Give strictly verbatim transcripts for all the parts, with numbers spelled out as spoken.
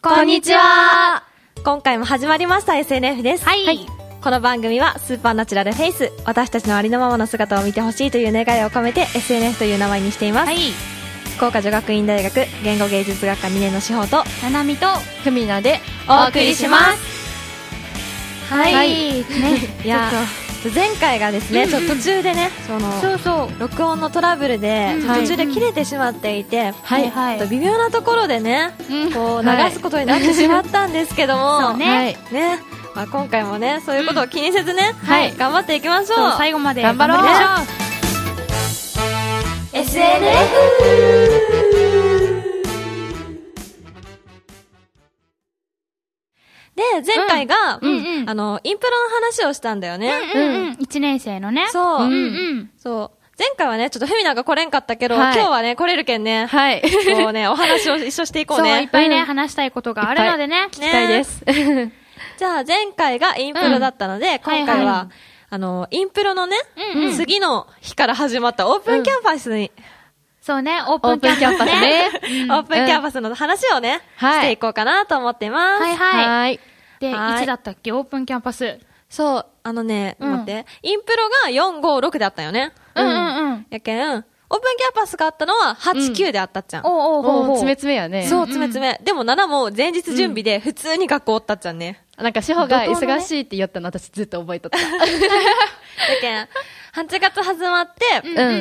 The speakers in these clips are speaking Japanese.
こんにちは。今回も始まりました エスエヌエフ です。 はい、はい、 この番組はスーパーナチュラルフェイス、私たちのありのままの姿を見てほしいという願いを込めて エスエヌエフ という名前にしています。はい、福岡女学院大学言語芸術学科にねんの志保とななみとふみなでお送りします。 はい、はい、 ね、 いや前回がですね、うんうん、ちょっと途中でね、そのそうそう録音のトラブルで、うん、途中で切れてしまっていて、 はいはい、 微妙なところでね、うん、こう流すことになってしまったんですけども、 そうね、 ね、まあ、今回もねそういうことを気にせずね、うん、はい、頑張っていきましょう。 そう、最後まで頑張ろう。 頑張りましょう。エスエヌエフ で、前回が、うんうんうん、あの、インプロの話をしたんだよね。 うんうんうん。いちねん生のね。 そう。 うんうん。 そう。前回はね、ちょっとフェミナが来れんかったけど、はい、今日はね、来れるけんね。 はい。 こうね、お話を一緒していこうね。 そう、いっぱいね、うん、話したいことがあるのでね。 聞きたいです。 ね、じゃあ、前回がインプロだったので、うん、今回は、はいはい、あの、インプロのね、うんうん、次の日から始まったオープンキャンパスに、うん、 そうね、オープンキャンパスね。 オープンキャンパスの話をね、うん、していこうかなと思っています。 はいはい。 はいで、いつだったっけ、オープンキャンパス。 そう、あのね、うん、待って、インプロがよん、ご、ろくであったよね。 うんうんうん。 やけん、オープンキャンパスがあったのははち、きゅうであったっちゃん。 おおおお、 つめつめやね。 そう、つめつめ。でもななも前日準備で普通に学校おったっちゃんね。 なんか、志保が忙しいって言ったの私ずっと覚えとった。やけん、はちがつ始まって、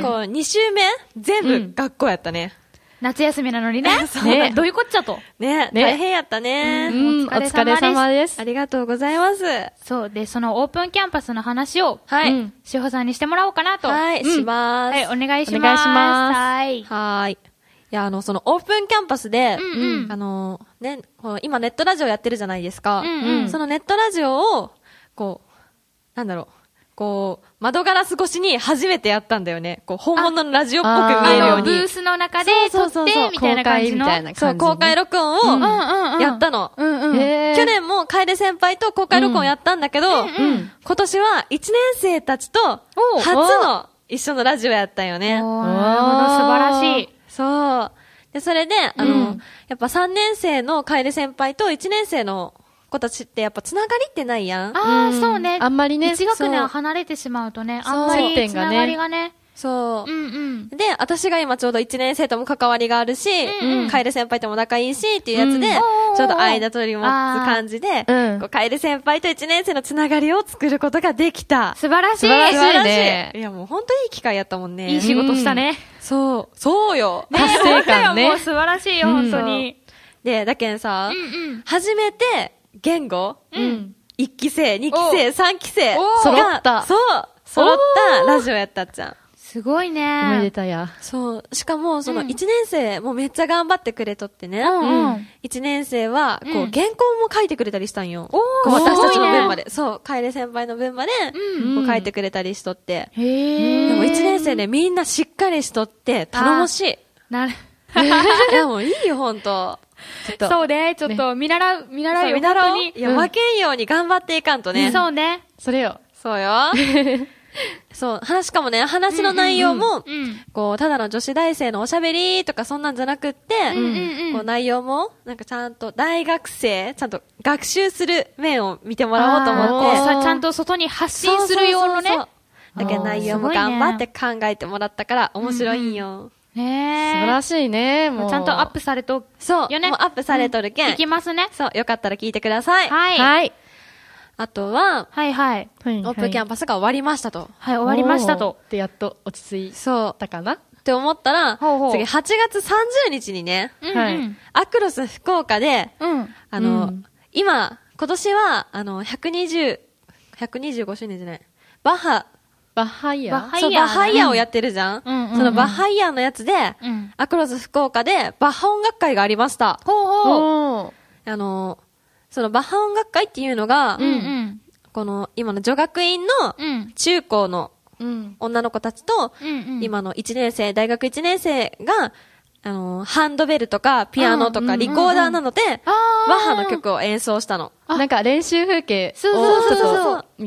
こう、に週目全部学校やったね。 夏休みなのにね。そうね。どういうこっちゃと。 ね、大変やったね。 うん、お疲れ様です。 ありがとうございます。 そう。で、そのオープンキャンパスの話を、はい。志保さんにしてもらおうかなと。 はい、します。 はい、お願いします。 お願いします。 はい。 はい。いや、あの、そのオープンキャンパスで、うんうん、あの、ね、今ネットラジオやってるじゃないですか。うんうん、そのネットラジオを、こう、なんだろう。こう、窓ガラス越しに初めてやったんだよね。こう、本物のラジオっぽく見えるように。 ブースの中で撮って、みたいな感じの。 そう、公開録音をやったの。去年も楓先輩と公開録音やったんだけど、うんうん、今年はいちねん生たちと初の一緒のラジオやったよね。 なるほど、素晴らしい。 そう。で、それで、あの、うん、やっぱさんねん生の楓先輩といちねん生の子たちってやっぱつながりってないやん。 ああ、そうね。 あんまりね。 一学年離れてしまうとね、あんまりつながりがね。 そう。 うんうん。 で、私が今ちょうどいちねん生とも関わりがあるし、うんうん、楓先輩とも仲いいしっていうやつで、うん、ちょうど間取り持つ感じで、うん、こう楓先輩といちねん生のつながりを作ることができた。 素晴らしい。 素晴らしいね。 いやもう本当にいい機会やったもんね。 いい仕事したね。 うん、そう。そうよ。 ね、 達成感ね。 もう素晴らしいよ、本当に。 で、だけんさ、うんうん、初めて、言語、 うん、 いっき生、にき生、さんき生が、 揃った。 そう、揃ったラジオやったっちゃん。 すごいね。 おめでたや。 そう。しかも、そのいちねん生もめっちゃ頑張ってくれとってね。うん。いちねん生は、こう、原稿も書いてくれたりしたんよ。 おー、私たちの分まで。そう、楓先輩の分まで、こう書いてくれたりしとって。 へー。 でもいちねん生でみんなしっかりしとって、頼もしい。 なる。 いや、もういいよ、ほんと。 そうね、ちょっと見習う、見習うよ、 見習おう。いや、負けんように頑張っていかんとね。 そうね。 それよ。 そうよ。そう、話かもね、話の内容も、こう、ただの女子大生のおしゃべりとかそんなんじゃなくって、こう、内容も、なんかちゃんと大学生、ちゃんと学習する面を見てもらおうと思って。 ちゃんと外に発信するようなね。 だけど内容も頑張って考えてもらったから面白いんよ。 ねえ。 素晴らしいね、もう。 ちゃんとアップされと、 そう。 よね。 もうアップされとるけん。 いきますね。 そう。よかったら聞いてください。 はい。 はい。 あとは、 はいはい。 オープンキャンパスが終わりましたと。 はい、終わりましたと。 で、やっと落ち着いたかなって思ったら、次はちがつさんじゅうにちにね、 はい。 アクロス福岡で、 うん。 あの、今、今年は、あの、ひゃくにじゅう、ひゃくにじゅうごしゅうねんじゃない。バッハ、 バッハイヤーバッハイヤー、 そう、バッハイヤーをやってるじゃん。 うんうんうん、 そのバッハイヤーのやつで、うん、アクロス福岡でバッハ音楽会がありました。 ほうほう。あの、そのバッハ音楽会っていうのが、 うんうん、 この今の女学院の中高の女の子たちと、うんうん、今のいちねん生、大学いちねん生が、あの、ハンドベルとかピアノとかリコーダーなので、バッハの曲を演奏したの。 なんか練習風景をちょっと見た。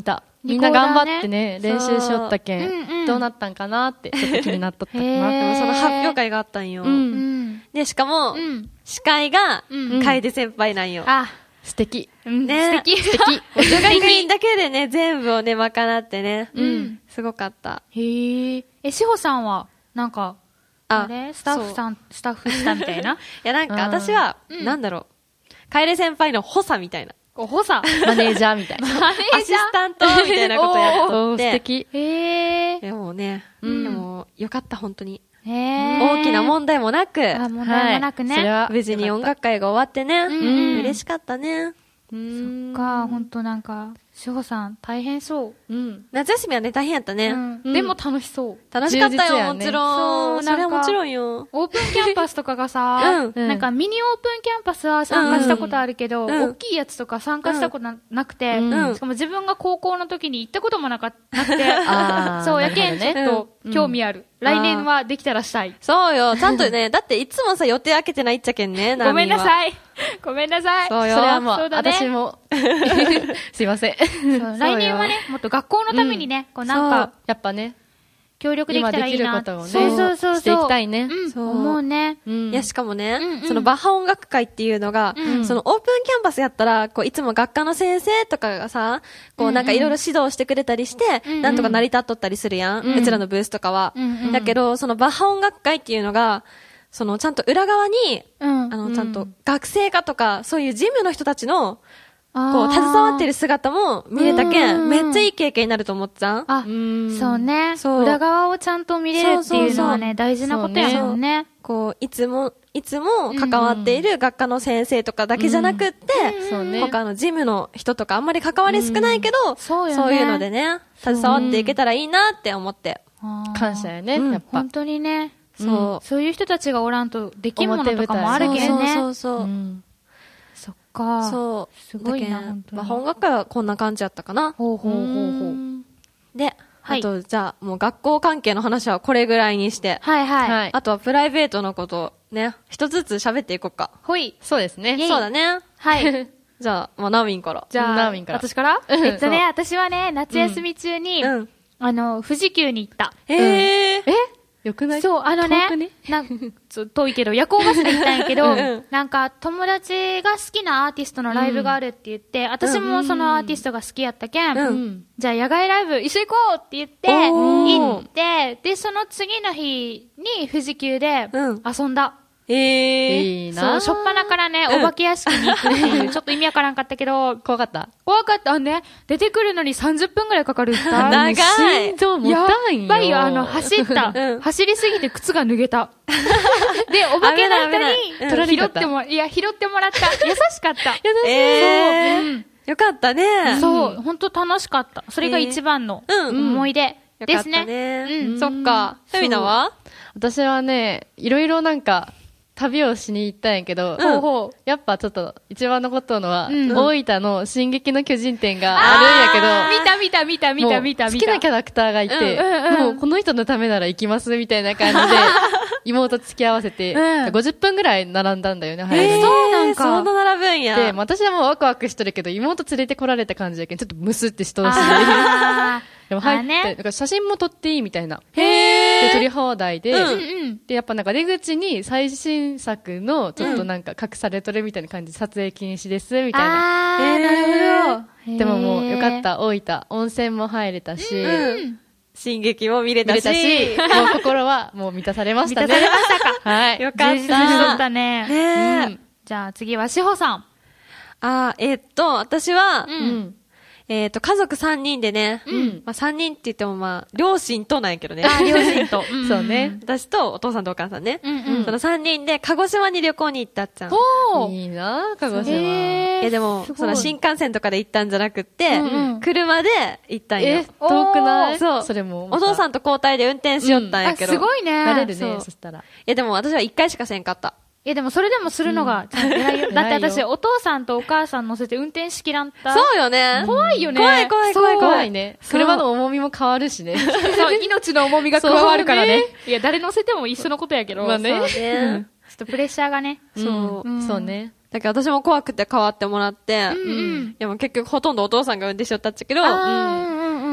みんな頑張ってね、練習しよったけん、 うんうん、 どうなったんかなってちょっと気になっとったかな。 でもその発表会があったんよ。 うん、 で、しかも、うん、司会が、楓先輩なんよ。 あ、 素敵。 ね、素敵。 素敵。 女学院だけでね、全部をね、賄ってね。うん。すごかった。 へえ。え、しほさんは、なんか、あれスタッフさん、スタッフしたみたいな。いや、なんか私は、なんだろう。楓先輩の補佐みたいな。 補佐マネージャーみたいな。 マネージャーアシスタントみたいなことやっとって。 素敵。 へえ。 でもね、でも、よかった、本当に。 へえ。 大きな問題もなく、 あ、問題もなくね。 それは無事に音楽会が終わってね。嬉しかったね。 そっか、ほんとなんか、しほさん大変そう。 うん。 夏休みはね、大変やったね。 でも楽しそう。 楽しかったよ、もちろん。それはもちろんよ。 オープンキャンパスとかがさ、なんかミニオープンキャンパスは参加したことあるけど、大きいやつとか参加したことなくて、しかも自分が高校の時に行ったこともなくて、そう、やけんちょっと興味ある。来年はできたらしたい。 そうよ、ちゃんとね、だっていつもさ、予定開けてないっちゃけんね、 ごめんなさい。ごめんなさい。 そうよ。 それはもう、私も、すいません。 来年はね、もっと学校のためにね、こうなんか、 やっぱね、 協力できたらいいな。 今できることをね、 そうそうそう。 していきたいね。 うん、思うね。 いや、しかもね、そのバッハ音楽会っていうのが、そのオープンキャンパスやったら、こう、いつも学科の先生とかがさ、こう、なんかいろいろ指導してくれたりして、なんとか成り立っとったりするやん。うちらのブースとかは。だけど、そのバッハ音楽会っていうのが、その、ちゃんと裏側に、あの、ちゃんと学生課とか、そういう事務の人たちの、こう、携わってる姿も見れたけん、めっちゃいい経験になると思っちゃう。 あ、そうね。裏側をちゃんと見れるっていうのはね、大事なことやもんね。 こう、いつも、いつも関わっている学科の先生とかだけじゃなくって、他の事務の人とかあんまり関わり少ないけど、そういうのでね、携わっていけたらいいなって思って。 感謝やね、やっぱ。 本当にね。 そう。 そういう人たちがおらんとできんものとかもあるけんね。 そうそうそう。 そっか。 そう。 すごいな、本当に。 まあ、音楽会はこんな感じやったかな。 ほうほうほうほう。 で、あと、じゃあ、もう学校関係の話はこれぐらいにして。 はいはい。 あとはプライベートのことね、一つずつ喋っていこうか。 ほい。 そうですね。 そうだね。 はい。 じゃあ、まあ、ナミンから。 じゃあ、 ナミンから。 私からえっとね、私はね、夏休み中に、あの、富士急に行った。 へー。 えよくない？ そう、あのね、ねなん遠いけど、夜行バスで行ったんやけど、うん、なんか友達が好きなアーティストのライブがあるって言って、うん、私もそのアーティストが好きやったけん、うん、じゃあ野外ライブ一緒行こうって言って、行って、で、その次の日に富士急で遊んだ。 ええー。いいな。 そう、しょっぱなからね、お化け屋敷に行くっていう、ちょっと意味わからんかったけど、 怖かった怖かった。あね、出てくるのにさんじゅっぷんくらいかかるった。 長い。 心臓もたんよ。 やっぱりあの、走った。うん、走りすぎて靴が脱げた。で、お化けの人に、拾っても、いや、拾ってもらった。優しかった。 優しい。えー、そう。よかったね。 そう、本当楽しかった。それが一番の思い出ですね。 うん。そっか。フミナは？ 私はね、いろいろなんか、旅をしに行ったんやけど、 ほうほうやっぱちょっと一番残ったのは、うん、大分の進撃の巨人展があるんやけど、 見た見た見た見た見た見た。 好きなキャラクターがいて、うんうんうん、もうこの人のためなら行きますみたいな感じで、妹付き合わせて、うん、ごじゅっぷんぐらい並んだんだよね、早めに。 そうなんか。 そんな並ぶんや。 で、私はもうワクワクしとるけど、妹連れてこられた感じだけど、ちょっとムスってしとるし。でも入って、ね、なんか写真も撮っていいみたいな。 へで、撮り放題で、 うんうん、 で、やっぱなんか出口に最新作のちょっとなんか隠されとるみたいな感じで撮影禁止です、みたいな。 あー、なるほど。でももうよかった、大分。温泉も入れたし、 うん、進撃も見れたし、 見れたしもう心はもう満たされましたね。 満たされましたか。 はい。 よかった。充実しとったね。 ね、 うん、じゃあ次はしほさん。 あー、えー、っと、私は、 うん、 えっ、ー、と、家族さんにんでね、 うん、 まあさんにんって言ってもまあ、両親となんやけどね。 あ、両親と。 うん、そうね。 私とお父さんとお母さんね。 うんうん、 そのさんにんで鹿児島に旅行に行ったっちゃん。 おーいいな鹿児島。 えー、でも、その新幹線とかで行ったんじゃなくって、うんうん、車で行ったんよ。 え、遠くないそう。 それも。 お父さんと交代で運転しよったんやけど。 うん、あ、すごいね。 慣れるね、そしたら。いやでも私はいっかいしかせんかった。 いやでもそれでもするのが、ちゃんと偉いよ。だって私、お父さんとお母さん乗せて運転しきらんた。 そうよね。 怖いよね。 怖い怖い怖い怖いね。車の重みも変わるしね。 そう、命の重みが加わるからね。いや、誰乗せても一緒のことやけど。 まあね。 そうね。ちょっとプレッシャーがね。 そう。 そうね。 だけど私も怖くて変わってもらって、 うんうん、 でも結局ほとんどお父さんが運転しよったっちゃけど、 うんうんうん、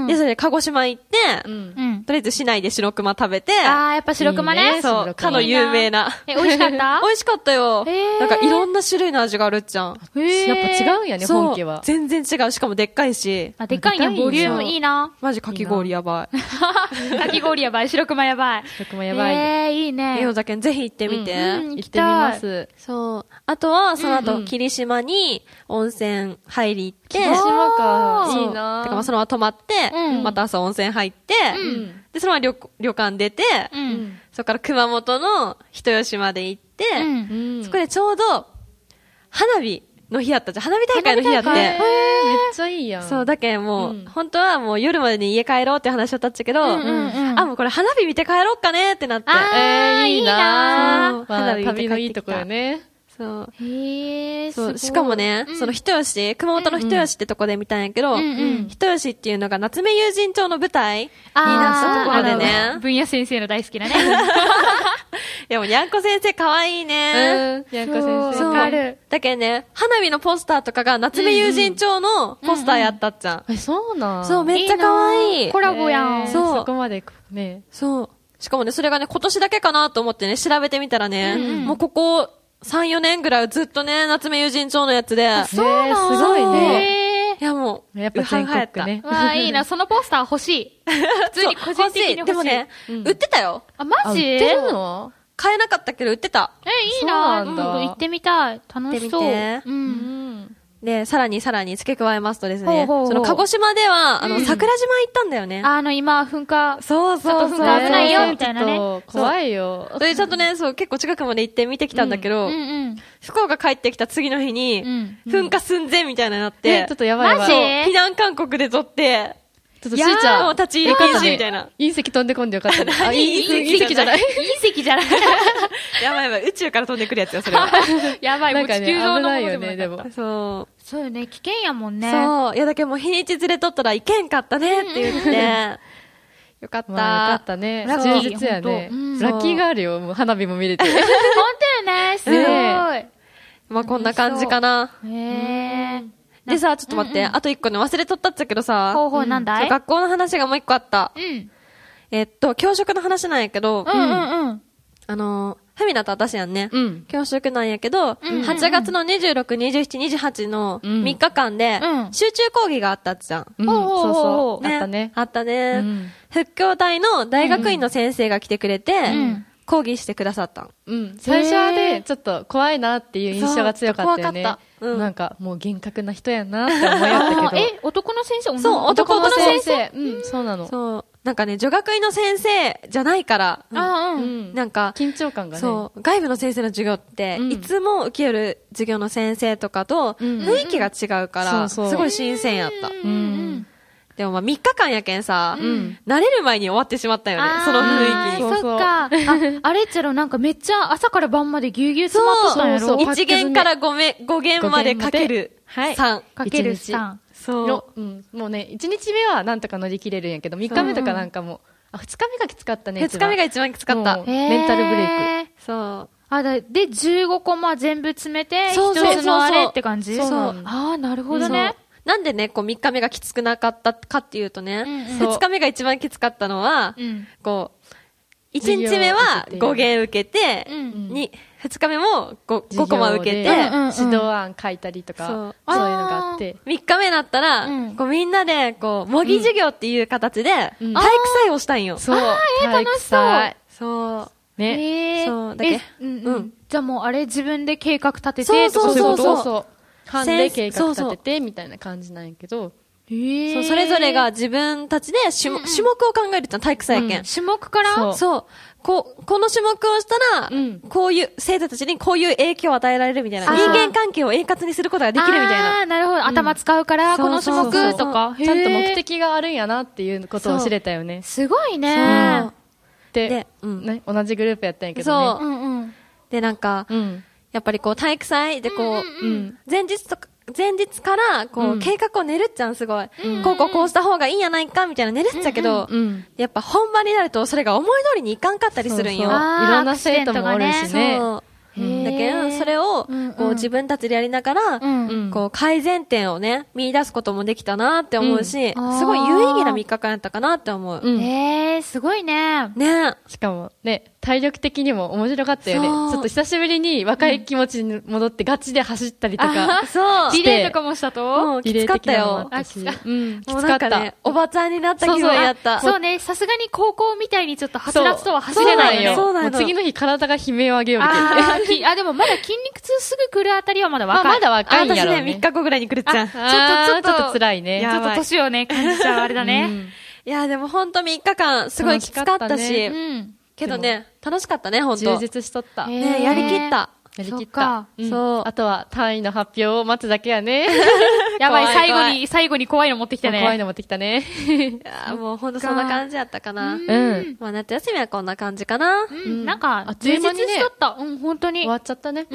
うん。 で、それで鹿児島行って、 うん。 うん。 とりあえず市内で白熊食べて、 あー、やっぱ白熊ね。 いいねそう、かの有名な。 え、美味しかった美味しかったよ。 へーなんかいろんな種類の味があるっちゃん。 へーやっぱ違うんやね、 そう本家は。 全然違う。しかもでっかいし。 あ、でっかいね。 でかいよボリュームいいな。 マジかき氷やばい。 かき氷やばい、白熊やばい。 白熊やばい。 えー、いいね。 えおざけんぜひ行ってみて。 うん行ってみます。 そう。あとは、その後、 うんうん霧島に温泉入り行って、 霧島か。 そういいなてかまあそのまま泊まって、 うんまた朝温泉入って、 うん。 で、そのまま旅旅館出て、 う。 うんん。 そこから熊本の人吉まで行って、 うん。 うん。 そこでちょうど、花火の日やったじゃん。花火大会の日やって。 花火大会めっちゃいいやん。 そう、だけんもう、 うん本当はもう夜までに家帰ろうって話だったっちゃけど、 うんうんうんあ、もうこれ花火見て帰ろうかねってなって。 あーえー、いいなそうまあ花火見て帰ってきた旅のいいとこよね。 そう。 へー、すごい。 そう、しかもね、 うんその人吉、熊本の人吉ってとこで見たんやけど、 うんうん人吉っていうのが夏目友人帳の舞台にあーなったところであのね。 分野先生の大好きなね。 いやもうにゃんこ先生可愛いね。 うん。やんこ先生。 そうわかるだけどね、花火のポスターとかが夏目友人帳のポスターやったっちゃん。 え、そうなんそう、めっちゃ可愛い。 いいなコラボやん。 えーそうそこまでね。 そう。しかもね、それがね、今年だけかなと思ってね、調べてみたらね、 うんうんもうここさん、よねんぐらいずっとね、夏目友人帳のやつで。 そうなんすごいね。 へいやもう、 やっぱ全国区ねー。わあ、いいな。そのポスター欲しい。普通に個人的に欲しい。 でもね、 うん売ってたよ。 あ、マあ、売っジてるの買えなかったけど売ってた。 え、いいな。 そうなんだうん行ってみたい。楽しそう。 行ってみてう。 うんん。 で、さらにさらに付け加えますとですね、 ほうほうほうその鹿児島では、あの、 うん桜島行ったんだよね。 あの、今、噴火。 そうちょっと噴火危ないよみたいなねちょっと怖いよ。 それでちょっとね、そう、結構近くまで行って見てきたんだけど、 うんうん。 福岡帰ってきた次の日に、 うん噴火寸前みたいになっえ、 て、 ちょっとやばいやばい。 マジちょ避難勧告で撮って、 っとしーちゃん。 もう立ち入り禁止みたいな。 隕石飛んでこんでよかったね。あ、隕石隕石じゃない。 隕石じゃない。 やばいやばい、宇宙から飛んでくるやつよ、それは。 やばい、もうなんかね、危地球上のものないよね、 でもなかったでも。 そう。 そうよね、危険やもんね。 そう。いや、だけどもう日にちずれとったらいけんかったねって言って、よかった。 まあ、よかったね。 ラッキー充実やね。 ほんとうんラッキーがあるよ。もう花火も見れて。 本当よね、すごい。 ねまあこんな感じかな。 へー。 でさ、ちょっと待って、あと一個ね、忘れとったっちゃけどさ、 ほうほう、なんだそうい学校の話がもう一個あった。 うん。 えっと、教職の話なんやけど、 うんうんうん。 あのー、フェミナと私やんね。 うん。 教職なんやけど、 うんうんうんはちがつのにじゅうろく、にじゅうしち、にじゅうはちのうんみっかかんでう、ん集中講義があったっちゃん。 うん。 ほうほうほうそうそう。 ねあったね。 あったね。 うん復興隊の大学院の先生が来てくれて、 ん講義してくださったん。 うん。最初はね、ちょっと怖いなっていう印象が強かったよね。 そう怖かったうんなんか、もう厳格な人やなって思いやったけど。 え、男の先生女のそう男の先生。うん、そうなの。 そう。なんかね、女学院の先生じゃないから、うんあううん。 ん。 なんか、 緊張感がね。 そう、外部の先生の授業って、 うんいつも受ける授業の先生とかと、 うん雰囲気が違うから、 そうそうすごい新鮮やった。 うんうん。 でもまあみっかかんやけんさ、 ん慣れる前に終わってしまったよね、その雰囲気に。 そうそっか。あ、あれっちゃろ、なんかめっちゃ朝から晩までぎゅうぎゅう詰まっとったんやろ。 そうそういち限からごめ、ご限までかけるはいさん。 かける一日さん。 そうの。うん。もうね、いちにちめはなんとか乗り切れるんやけど、みっかめとかなんかもう、あ、ふつかめがきつかったね。 ふつかめが一番きつかったもう。メンタルブレイク。 へー。 そう。 あ、だ、で、じゅうごコマ全部詰めて、 そうそうそうそう一つのあれって感じそうそうああ、なるほどそうね。 なんでね、こうみっかめがきつくなかったかっていうとね、 うんうんふつかめが一番きつかったのは、 うん。 こう、いちにちめはご限受けて、 うんに、ふつかめも 5, 5コマ受けて、 授業でうんうんうん指導案書いたりとか、 そそうういうのがあって。 みっかめになったら、 うんこうみんなで、こう、模擬授業っていう形で、体うん育祭をしたんよ。 そう。 えー体育祭。 そう。 ね。 へーそうだけえうんううんん。じゃあもうあれ自分で計画立てて、 そうそうそうとかいことそう班で計画立てて、みたいな感じなんやけど。 へーそうそれぞれが自分たちで種,、種目を考えるじゃん、体育祭やけん。 うん種目からそうそう。こう、この種目をしたら、 うんこういう、生徒たちにこういう影響を与えられるみたいな。 あー人間関係を円滑にすることができるみたいな。 あー、なるほど。頭使うから、この種そうそうそう目とか。 ちゃんと目へー。 的があるんやなっていうことを知れたよね。 すごいそうね。 でで、うんね、同じグループやったんやけどね。 そううんうん。 で、なんか、 うん。 やっぱりこう体育祭でこう、 うん。 前日とか、前日から、こう、 うん計画を練るっちゃん、すごい。こうこうこうした方がいいんやないか、みたいな練るっちゃけど、 うん。 やっぱ本番になると、それが思い通りにいかんかったりするんよ。 そうそうあーいろんな生徒もおるしね。 そうだけど、それを、こう自分たちでやりながら、こう改善点をね、見出すこともできたなって思うし、すごい有意義なみっかかんやったかなって思う。 えー、すごいね。 ね。 しかもね、体力的にも面白かったよね。ちょっと久しぶりに若い気持ちに戻ってガチで走ったりとか。 そう。 リレーとかもしたときつかったよ。 あ、きつかった。うん、きつかった。おばちゃんになった気分やった。 そうね、さすがに高校みたいにちょっとはつらつとは走れないよね。 そうなの。 次の日体が悲鳴を上げようみたいな。あ、でもまだ筋肉痛すぐ来るあたりはまだ若い。 まだ若いんやろうね。 私ね、みっかごぐらいに来るっちゃう。ちょっと、 ちょっと、ちょっと辛いね。 ちょっと年をね、感じちゃうあれだね。 いや、でもほんとみっかかん、すごいきつかったし、けどね、楽しかったね、ほんと。 充実しとった。 ね、やりきった。 やりきった。 そう。 あとは単位の発表を待つだけやね。 やばい、最後に、最後に怖いの持ってきたね。 怖いの持ってきたね。 いや、もうほんとそんな感じやったかな。 うん。 まあ夏休みはこんな感じかな。 うん。なんか、充実しとった。うん、ほんとに。 終わっちゃったね。 うん。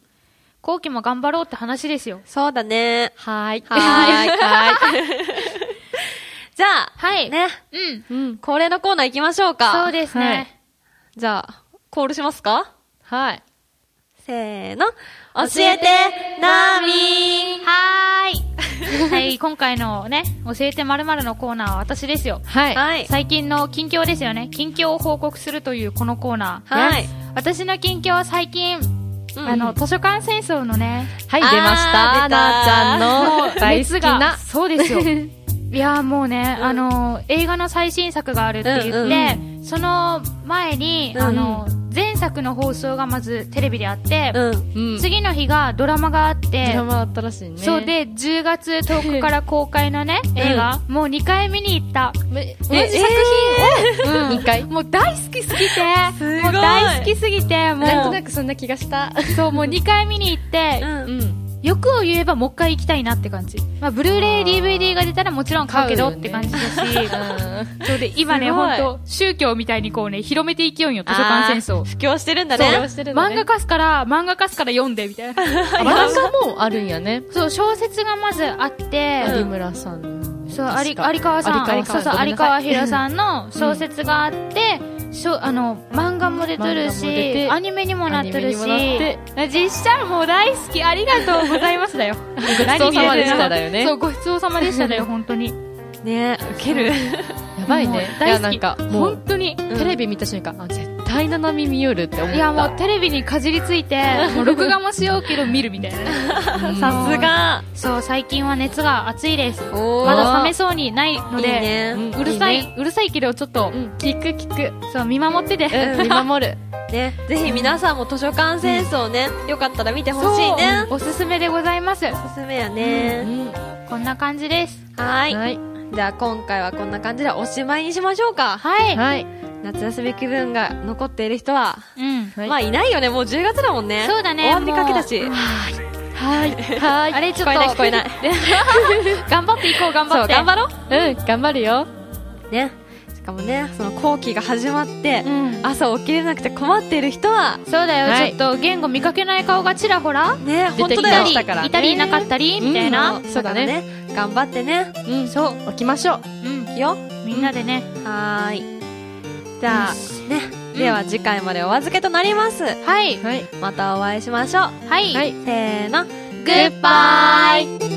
後期も頑張ろうって話ですよ。 そうだね。 はーい。 はーい。はーい。じゃあ、 はい。 ね。うん。恒例のコーナー行きましょうか。 そうですね。 じゃあ、コールしますか？ はい。 せーの。教えて、なーみー。 はーい。はい、今回のね、教えて〇〇のコーナーは私ですよ。 はい。 はい。 最近の近況ですよね。近況を報告するというこのコーナー。 はい。 私の近況は最近、あの、図書館戦争のね。 はい、出ました。なーちゃんの大好きな。 そうですよ。いやもうね、あの、映画の最新作があるって言って、その前に、あの、前作の放送がまずテレビであって、次の日がドラマがあって、 ドラマあったらしいね。 そうで、じゅうがつとおかから公開のね、映画、もうにかい見に行った。同じ作品を、 にかいもう大好きすぎて、もう大好きすぎて、もう。 なんとなくそんな気がした。 そう、もうにかい見に行って、欲を言えばもう一回行きたいなって感じ。まあ、ブルーレイ、ディーブイディー が出たらもちろん買うけどって感じだし、そうで、今ね、ほんと、宗教みたいにこうね、広めていきよんよ、図書館戦争。 布教してるんだね。 布教してるんだね。漫画化すから、漫画化すから読んで、みたいな。 漫画もあるんやね。 そう、小説がまずあって、 有村さん。 そう、有川さん。そうそう、有川博さんの小説があって、しょあの漫画も出とるしアニメにもなってるし実写もう大好きありがとうございますだよごちそうさまでしただよね。 そうごちそうさまでしただよ本当にねウケるやばいね。 大好き。 なんかもう本当にテレビ見た瞬間あ絶対ななみ見よるって思った。 いやもうテレビにかじりついてもう録画もしようけど見るみたいなさすが。 そう最近は熱が熱いです。まだ冷めそうにないのでいいねうるさいうるさいけどちょっと聞く聞くそう見守ってて見守るね、ぜひ皆さんも図書館戦争ね、よかったら見てほしいね。 おすすめでございます。 おすすめやね。 こんな感じです。 はい。じゃあ今回はこんな感じでおしまいにしましょうか。 はい。 はい。 夏休み気分が残っている人は、 うん。 まあいないよね、もうじゅうがつだもんね。 そうだね。 終わりかけだし。 はい。 はい。 はい。あれちょっと。 聞こえない、聞こえない。 頑張っていこう、頑張って。 そう、頑張ろう。 うん、頑張るよ。 ね。しかもね、その後期が始まって、朝起きれなくて困っている人は、 そうだよ、ちょっと言語見かけない顔がちらほら、 ね、本当だよ。 いたりいなかったり、みたいな。 そうだね。頑張ってね。 うん、そう、起きましょう。 うん、 起きよ。 みんなでね。 はーい。じゃあ、ね。では次回までお預けとなります。 はい。 またお会いしましょう。 はい。 せーの。 グッバイ。